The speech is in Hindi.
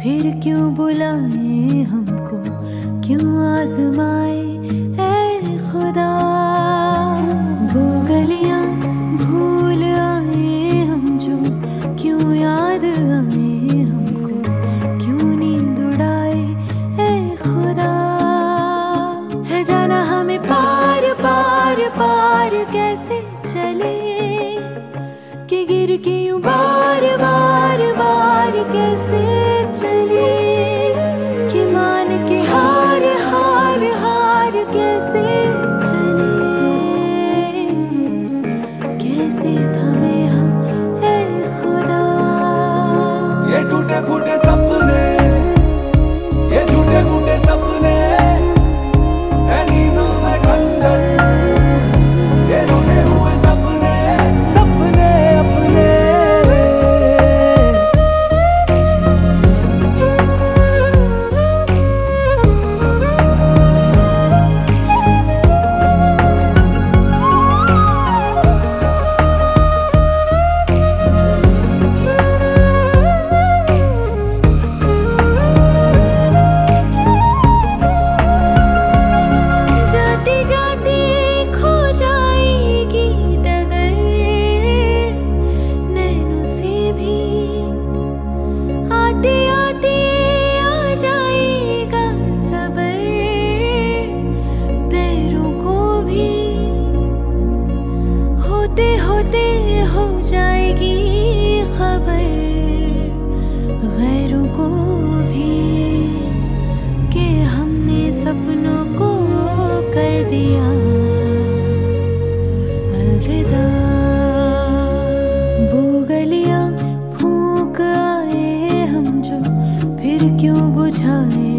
फिर क्यों बुलाए हमको, क्यों आजमाए ऐ खुदा। वो गलियां भूल आए हम जो, क्यों याद आए हमको, क्यों नींद उड़ाए ऐ खुदा। है जाना हमें पार पार पार कैसे चले, कि गिर के यूं बार बार बार कैसे चले, कि मान के हार हार हार कैसे चले, कैसे थमे हम ऐ खुदा। ये टूटे फूटे सपने, ये झूठे फूटे सपने, है नींदों में खंजर, ये रूठे हुए सपने, सपने अपने। होते हो जाएगी खबर गैरों को भी, कि हमने सपनों को कर दिया अलविदा। वो गलियां फूंक आए हम जो, फिर क्यों बुझाए